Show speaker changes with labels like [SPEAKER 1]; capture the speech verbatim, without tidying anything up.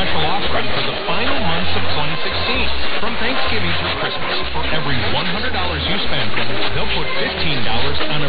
[SPEAKER 1] special offering for the final months of twenty sixteen. From Thanksgiving through Christmas, for every one hundred dollars you spend, they'll put fifteen dollars on a